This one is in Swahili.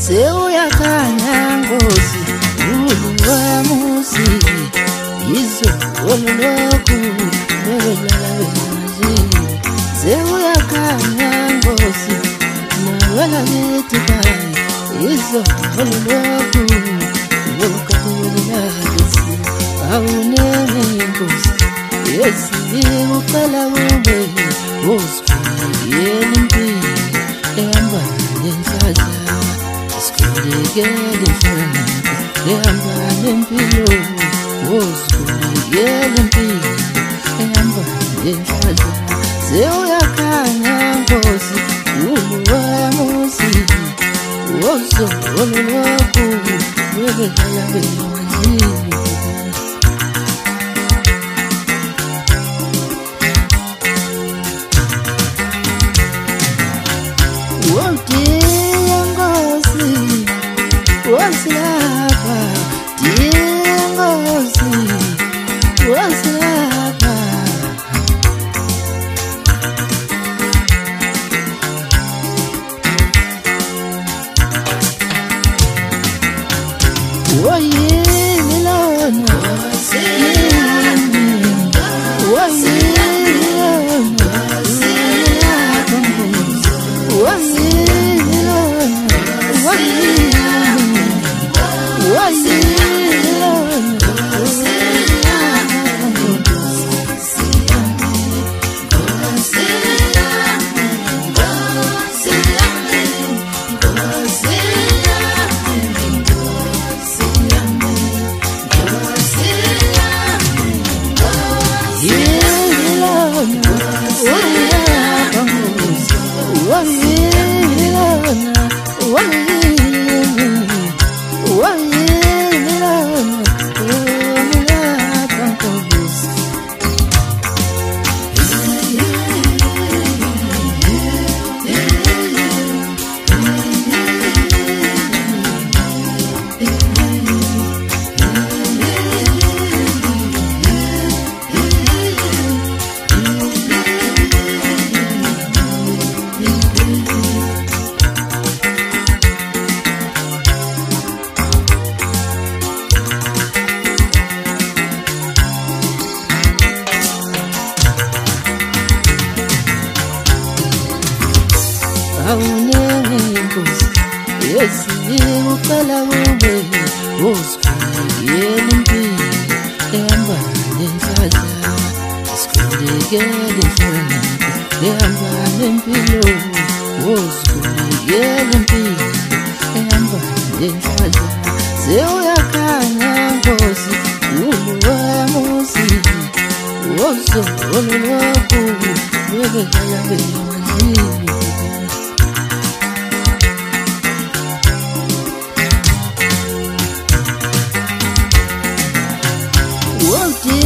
sewuyakhanya Nkosi uwamusi izolo lokhu belala wenzile sewuyakhanya Nkosi nawela ngithi kai izolo lokhu lokubona awunene Nkosi yesikuqala ube usifikele impilo ehamba nenhlanhla isikhulekele inhlonipho ehamba nempilo usifikele impilo ehamba nenhlanhla sewuyakhanya Nkosi uwamusi wozolo lokhu belala wenzile Wasilapa, Dingosi, Wasilapa. Milona, Yesikuqala ube usifikele impilo ehamba nenhlanhla isikhulekele inhlonipho ehamba nempilo usifikele impilo ehamba nenhlanhla sewuyakhanya Nkosi uwamusi wozolo lokhu belala wenzile Won't